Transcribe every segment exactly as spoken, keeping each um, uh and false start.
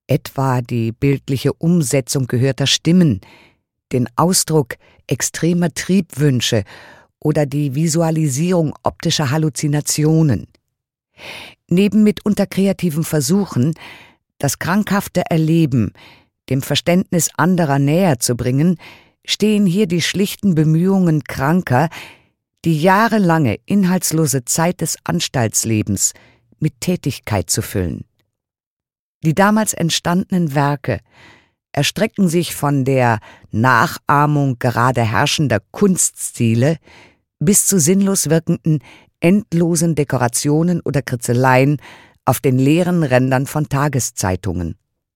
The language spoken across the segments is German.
etwa die bildliche Umsetzung gehörter Stimmen, den Ausdruck extremer Triebwünsche oder die Visualisierung optischer Halluzinationen. Neben mitunter kreativen Versuchen, das krankhafte Erleben dem Verständnis anderer näher zu bringen, stehen hier die schlichten Bemühungen Kranker, die jahrelange inhaltslose Zeit des Anstaltslebens mit Tätigkeit zu füllen. Die damals entstandenen Werke erstrecken sich von der Nachahmung gerade herrschender Kunststile bis zu sinnlos wirkenden, endlosen Dekorationen oder Kritzeleien auf den leeren Rändern von Tageszeitungen.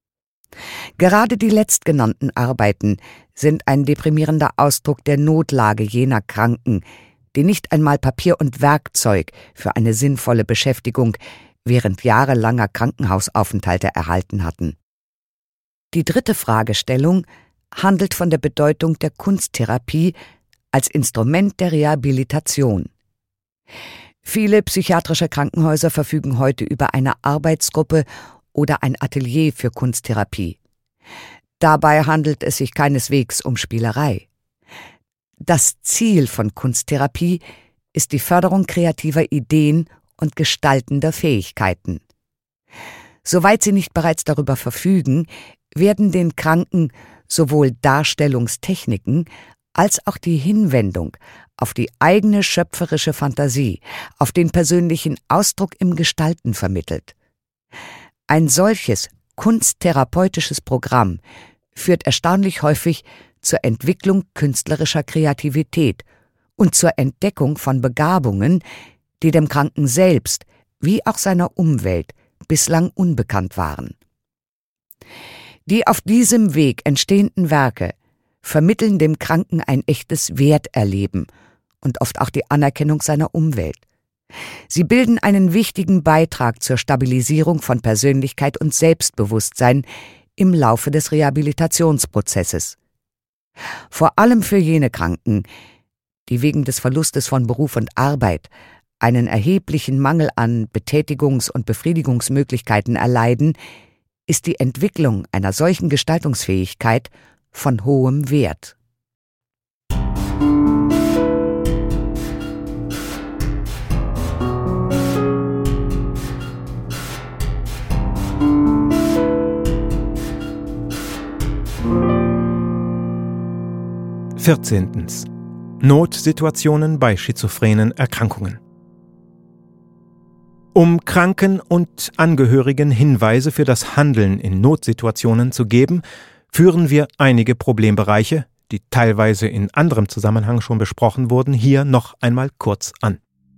Gerade die letztgenannten Arbeiten sind ein deprimierender Ausdruck der Notlage jener Kranken, die nicht einmal Papier und Werkzeug für eine sinnvolle Beschäftigung während jahrelanger Krankenhausaufenthalte erhalten hatten. Die dritte Fragestellung handelt von der Bedeutung der Kunsttherapie als Instrument der Rehabilitation. Viele psychiatrische Krankenhäuser verfügen heute über eine Arbeitsgruppe oder ein Atelier für Kunsttherapie. Dabei handelt es sich keineswegs um Spielerei. Das Ziel von Kunsttherapie ist die Förderung kreativer Ideen und gestaltender Fähigkeiten. Soweit sie nicht bereits darüber verfügen, werden den Kranken sowohl Darstellungstechniken als auch die Hinwendung auf die eigene schöpferische Fantasie, auf den persönlichen Ausdruck im Gestalten vermittelt. Ein solches kunsttherapeutisches Programm führt erstaunlich häufig zur Entwicklung künstlerischer Kreativität und zur Entdeckung von Begabungen, die dem Kranken selbst wie auch seiner Umwelt bislang unbekannt waren. Die auf diesem Weg entstehenden Werke vermitteln dem Kranken ein echtes Werterleben und oft auch die Anerkennung seiner Umwelt. Sie bilden einen wichtigen Beitrag zur Stabilisierung von Persönlichkeit und Selbstbewusstsein im Laufe des Rehabilitationsprozesses. Vor allem für jene Kranken, die wegen des Verlustes von Beruf und Arbeit einen erheblichen Mangel an Betätigungs- und Befriedigungsmöglichkeiten erleiden, ist die Entwicklung einer solchen Gestaltungsfähigkeit von hohem Wert. vierzehntens. Notsituationen bei schizophrenen Erkrankungen. Um Kranken und Angehörigen Hinweise für das Handeln in Notsituationen zu geben, führen wir einige Problembereiche, die teilweise in anderem Zusammenhang schon besprochen wurden, hier noch einmal kurz an.